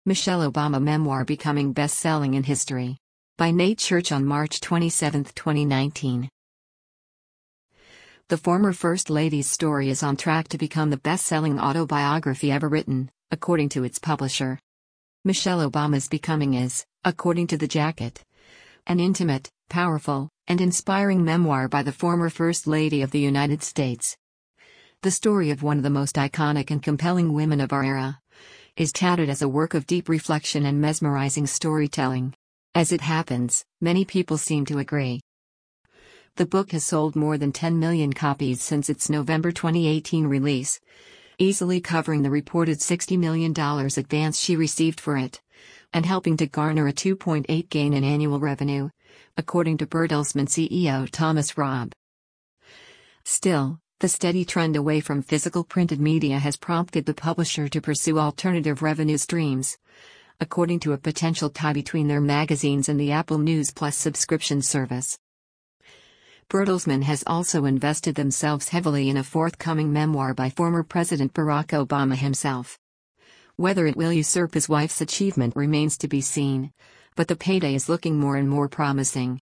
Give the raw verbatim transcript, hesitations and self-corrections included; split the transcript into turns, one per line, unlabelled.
Michelle Obama Memoir Becoming Best-Selling in History. By Nate Church on March twenty-seventh, twenty nineteen. The former First Lady's story is on track to become the best-selling autobiography ever written, according to its publisher. Michelle Obama's Becoming is, according to The Jacket, an intimate, powerful, and inspiring memoir by the former First Lady of the United States. The story of one of the most iconic and compelling women of our era is touted as a work of deep reflection and mesmerizing storytelling. As it happens, many people seem to agree. The book has sold more than ten million copies since its November twenty eighteen release, easily covering the reported sixty million dollars advance she received for it, and helping to garner a two point eight gain in annual revenue, according to Bertelsmann C E O Thomas Rabe. Still, the steady trend away from physical printed media has prompted the publisher to pursue alternative revenue streams, according to a potential tie between their magazines and the Apple News Plus subscription service. Bertelsmann has also invested themselves heavily in a forthcoming memoir by former President Barack Obama himself. Whether it will usurp his wife's achievement remains to be seen, but the payday is looking more and more promising.